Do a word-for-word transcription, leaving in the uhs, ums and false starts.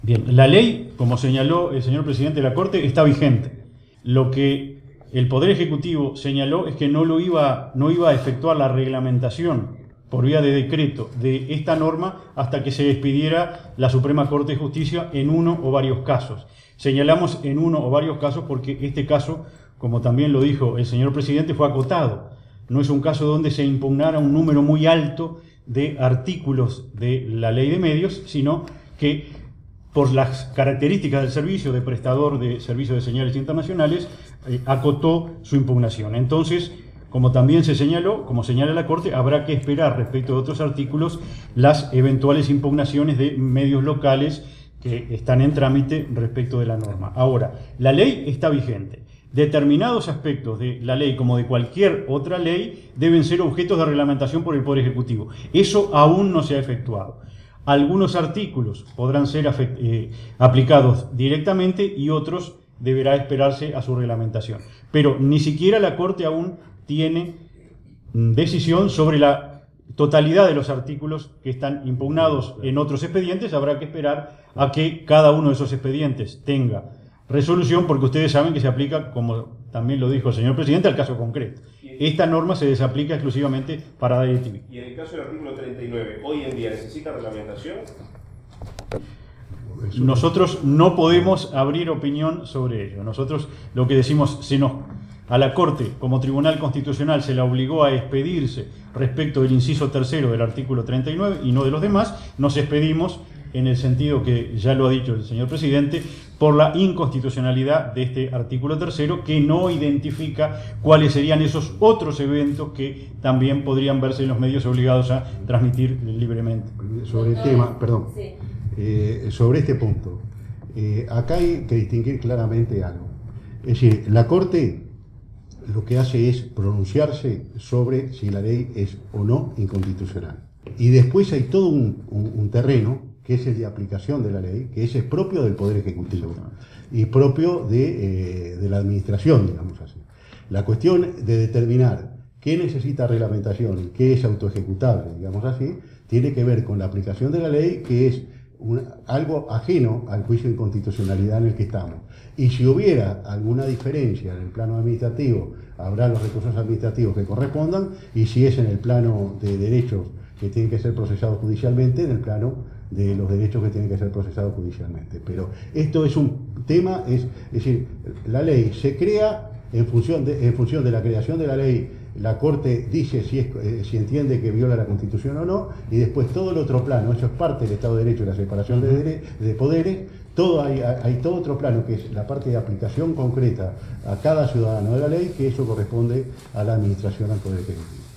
Bien, la ley, como señaló el señor presidente de la Corte, está vigente. Lo que el Poder Ejecutivo señaló es que no, lo iba, no iba a efectuar la reglamentación por vía de decreto de esta norma hasta que se despidiera la Suprema Corte de Justicia en uno o varios casos. Señalamos en uno o varios casos porque este caso, como también lo dijo el señor presidente, fue acotado. No es un caso donde se impugnara un número muy alto de artículos de la ley de medios, sino que por las características del servicio de prestador de servicios de señales internacionales, eh, acotó su impugnación. Entonces, como también se señaló, como señala la Corte, habrá que esperar respecto de otros artículos las eventuales impugnaciones de medios locales que están en trámite respecto de la norma. Ahora, la ley está vigente. Determinados aspectos de la ley, como de cualquier otra ley, deben ser objetos de reglamentación por el Poder Ejecutivo. Eso aún no se ha efectuado. Algunos artículos podrán ser eh, aplicados directamente y otros deberá esperarse a su reglamentación. Pero ni siquiera la Corte aún tiene decisión sobre la totalidad de los artículos que están impugnados en otros expedientes. Habrá que esperar a que cada uno de esos expedientes tenga resolución, porque ustedes saben que se aplica, como también lo dijo el señor presidente, al caso concreto. Esta norma se desaplica exclusivamente para DirecTV. Y en el caso del artículo treinta y nueve, ¿hoy en día necesita reglamentación? Nosotros no podemos abrir opinión sobre ello. Nosotros lo que decimos, se nos, a la Corte, como Tribunal Constitucional, se la obligó a expedirse respecto del inciso tercero del artículo treinta y nueve y no de los demás. Nos expedimos en el sentido que ya lo ha dicho el señor presidente, por la inconstitucionalidad de este artículo tercero, que no identifica cuáles serían esos otros eventos que también podrían verse en los medios obligados a transmitir libremente. Sobre el tema, perdón, eh, sobre este punto, eh, acá hay que distinguir claramente algo. Es decir, la Corte lo que hace es pronunciarse sobre si la ley es o no inconstitucional. Y después hay todo un, un, un terreno que es el de aplicación de la ley, que ese es propio del Poder Ejecutivo y propio de, eh, de la Administración, digamos así. La cuestión de determinar qué necesita reglamentación y qué es autoejecutable, digamos así, tiene que ver con la aplicación de la ley, que es un, algo ajeno al juicio de inconstitucionalidad en el que estamos. Y si hubiera alguna diferencia en el plano administrativo, habrá los recursos administrativos que correspondan, y si es en el plano de derechos que tienen que ser procesados judicialmente, en el plano de los derechos que tienen que ser procesados judicialmente. Pero esto es un tema, es, es decir, la ley se crea en función de, en función de la creación de la ley. La Corte dice si, es, eh, si entiende que viola la Constitución o no, y después todo el otro plano, eso es parte del Estado de Derecho y la separación de, dere, de poderes, todo hay, hay todo otro plano que es la parte de aplicación concreta a cada ciudadano de la ley, que eso corresponde a la Administración, al Poder Ejecutivo.